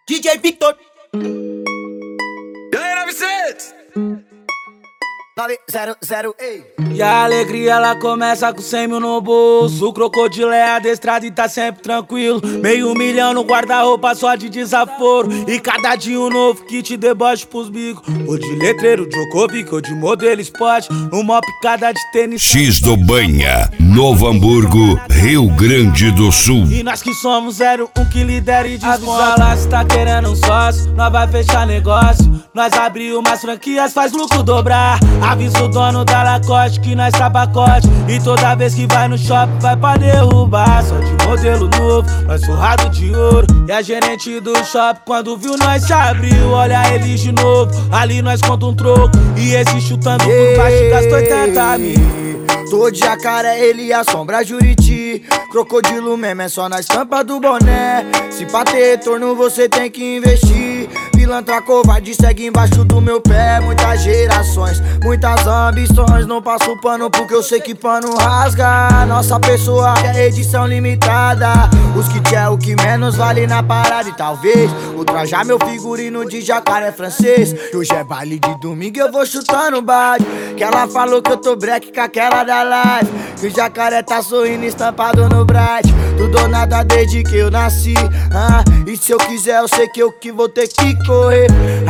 DJ Victor. E aí, 900? 900, ei. E a alegria ela começa com 100 mil no bolso. O crocodilo é adestrado e tá sempre tranquilo. Meio milhão no guarda-roupa só de desaforo. E cada dia um novo kit deboche pros bicos. Ou de letreiro, Djokovic, ou de modelo esporte. Uma picada de tênis. X do Banha, Novo Hamburgo, Rio Grande do Sul. E nós que somos 01 que lidera e desconta. Avisa lá se tá querendo um sócio, nós vai fechar negócio. Nós abriu umas franquias, faz lucro dobrar. Avisa o dono da Lacoste que nós tá pacote. E toda vez que vai no shopping vai pra derrubar. Só de modelo novo, nós forrado de ouro. E a gerente do shopping quando viu nós se abriu. Olha ele de novo, ali nós conta um troco. E esse chutando por baixo gastou 80 mil. Tô de jacaré, ele assombra Juriti. Crocodilo mesmo é só na estampa do boné. Se pra ter retorno você tem que investir. Pilantra covarde segue embaixo do meu pé. Muitas gerações, muitas ambições. Não passo pano porque eu sei que pano rasga. Nossa pessoa é edição limitada. Os kits é o que menos vale na parada. E talvez ultrajar meu figurino de jacaré francês. Hoje é baile de domingo, eu vou chutando baixo. Que ela falou que eu tô break com aquela da live. Que o jacaré tá sorrindo estampado no bright. Tudo ou nada desde que eu nasci. E se eu quiser eu sei que eu que vou ter que correr.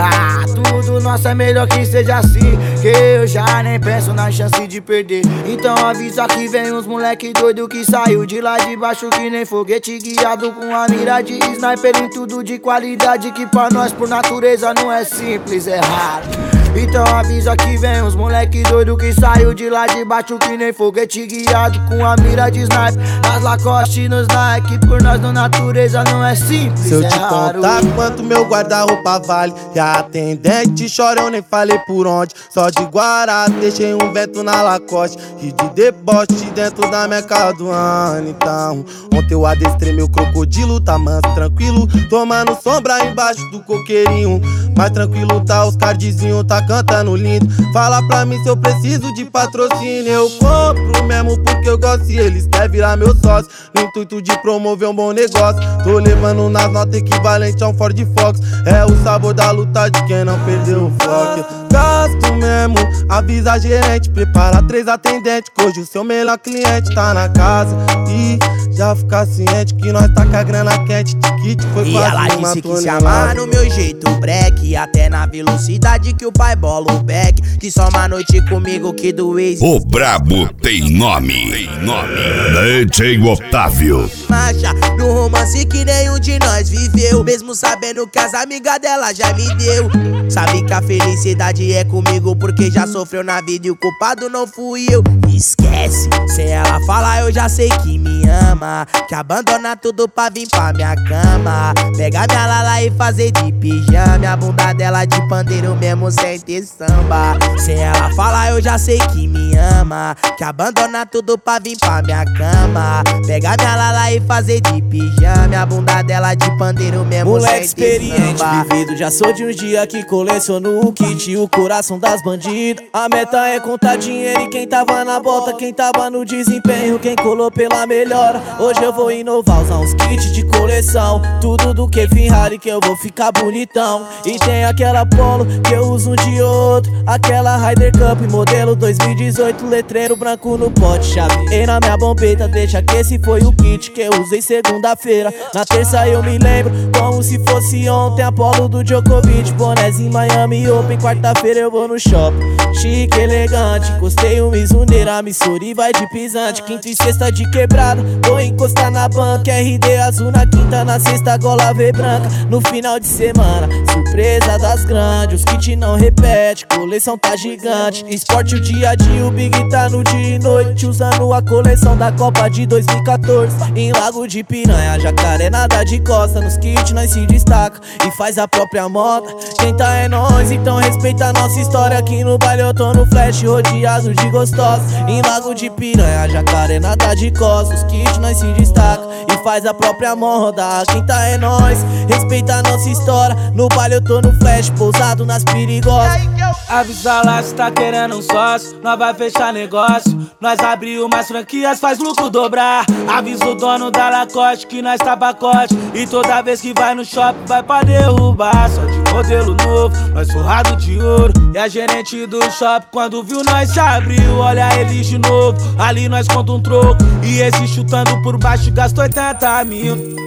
Tudo nosso é melhor que seja assim. Que eu já nem penso na chance de perder. Então avisa que vem uns moleque doido que saiu de lá de baixo que nem foguete, guiado com a mira de sniper em tudo de qualidade. Que pra nós por natureza não é simples, é raro. Então avisa que vem uns moleque doido que saiu de lá de baixo que nem foguete, guiado com a mira de sniper nas Lacoste e nos Nike. Por nós na natureza não é simples, se eu é te raro. contar quanto meu guarda-roupa vale, e a atendente chora, eu nem falei por onde. Só de Guará deixei um vento na Lacoste e de deboche dentro da minha casa do ano. Então ontem eu adestrei meu crocodilo, tá manso, tranquilo, tomando sombra embaixo do coqueirinho. Mais tranquilo tá os cardzinhos, tá cantando lindo. Fala pra mim se eu preciso de patrocínio. Eu compro mesmo porque eu gosto e eles querem virar meu sócio, no intuito de promover um bom negócio. Tô levando nas notas equivalente a um Ford Fox. É o sabor da luta de quem não perdeu o foco. Gasto mesmo, avisa a gerente, prepara 3 atendentes, que hoje o seu melhor cliente tá na casa. E já fica ciente que nós tá com a grana quente. Tiquite foi e quase ela uma disse que se tonelada. amar no meu jeito break, até na velocidade que o pai bola o back. Que só uma noite comigo que do ex. O brabo tem nome, DJ Otávio. Marcha no romance que nenhum de nós viveu, mesmo sabendo que as amigas dela já me deu. Sabe que a felicidade é comigo porque já sofreu na vida e o culpado não fui eu. Esquece, sem ela falar eu já sei que me ama, que abandona tudo pra vir pra minha cama. Pegar minha lala e fazer de pijama, a bunda dela de pandeiro mesmo sem ter samba. Sem ela falar eu já sei que me ama, que abandona tudo pra vir pra minha cama. Pegar minha lala e fazer de pijama, a bunda dela de pandeiro mesmo moleque sem ter experiente, samba. vivido, já sou de um dia que coleciono o kit e o coração das bandidas. A meta é contar dinheiro e quem tava na bota, quem tava no desempenho, quem colou pela melhora. Hoje eu vou inovar, usar uns kits de coleção, tudo do que Ferrari que eu vou ficar bonitão. E tem aquela Polo que eu uso um de outro, aquela Ryder Cup modelo 2018, letreiro branco no pote, chave e na minha bombeta. Deixa que esse foi o kit que eu usei segunda-feira. Na terça eu me lembro como se fosse ontem, Apolo do Djokovic, bonézinho Miami Open. Quarta-feira eu vou no shopping, chique, elegante, encostei o Mizuneira, Missouri vai de pisante. Quinta e sexta de quebrada, vou encostar na banca, RD azul na quinta, na sexta gola V branca. No final de semana, surpresa das grandes, os kits não repete, coleção tá gigante. Esporte o dia a dia, o Big tá no dia e noite, usando a coleção da Copa de 2014. Em Lago de Piranha, jacaré nada de costa, nos kits nós se destaca e faz a própria moda. Quem tá é nós, então respeita a nossa história. Aqui no baile eu tô no flash, rodeado de gostosos. Em Lago de Piranha, jacaré nada de costa, os kits nós se destaca e faz a própria moda. Quinta é nós, respeita a nossa história. No baile eu tô no flash, pousado nas perigosas. Avisa lá se tá querendo um sócio, nós vai fechar negócio. Nós abriu mais franquias, faz lucro dobrar. Avisa o dono da Lacoste que nós tá pacote. E toda vez que vai no shopping vai pra derrubar. Só de modelo novo, nós forrado de ouro. E a gerente do shopping quando viu nós se abriu. Olha eles de novo, ali nós conta um troco. E esse chutando por baixo gastou 80 mil.